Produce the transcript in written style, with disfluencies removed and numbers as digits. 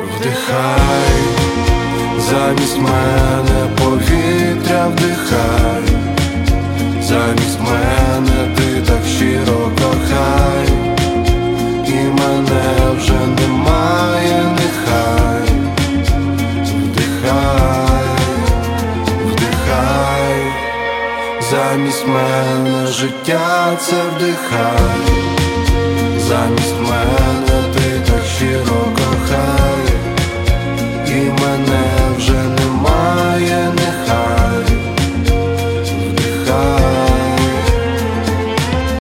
Вдихай, замість мене повітря вдихай, замість мене ти так щиро кохай, і мене вже немає, нехай. Вдихай, вдихай, замість мене життя це вдихай, замість мене ти так щиро